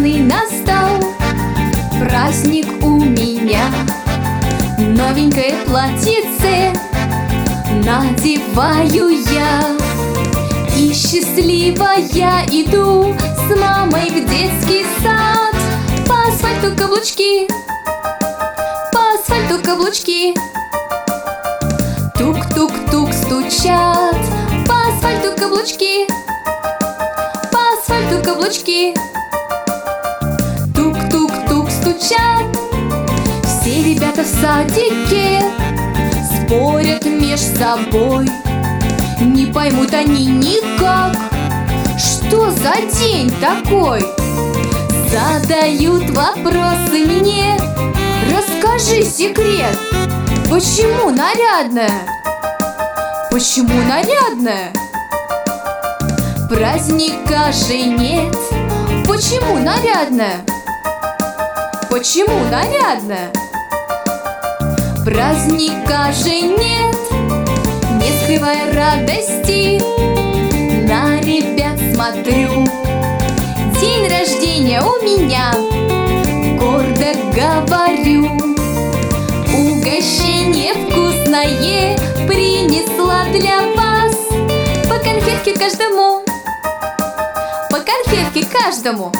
прекрасный настал праздник у меня. Новенькое платьице надеваю я, и счастливая иду с мамой в детский сад. По асфальту каблучки, по асфальту каблучки, тук-тук-тук стучат. По асфальту каблучки, по асфальту каблучки, тук-тук-тук стучат. Все ребята в садике спорят меж собой, не поймут они никак, что за день такой. Задают вопросы мне: расскажи секрет, почему нарядная? Почему нарядная? Праздника же нет. Почему нарядная? Почему нарядная? Праздника же нет. Не скрывая радости, на ребят смотрю. День рождения у меня, гордо говорю. Угощение вкусное принесла для вас. По конфетке каждому, по конфетке каждому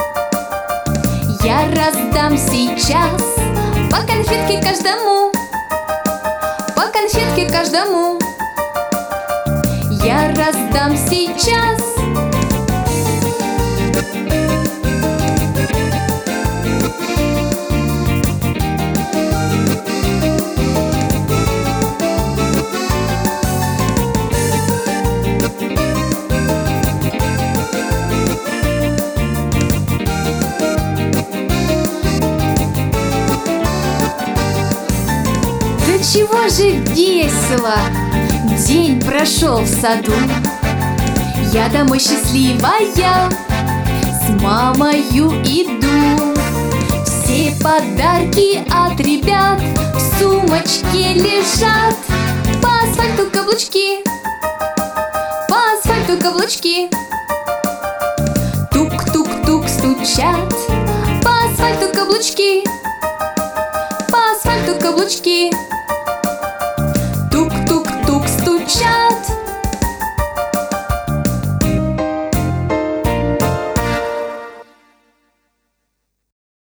я раздам сейчас. По конфетке каждому, по конфетке каждому я раздам сейчас. Чего же весело день прошел в саду. Я домой счастливая с мамою иду. Все подарки от ребят в сумочке лежат. По асфальту каблучки, по асфальту каблучки, тук-тук-тук стучат. По асфальту каблучки, по асфальту каблучки,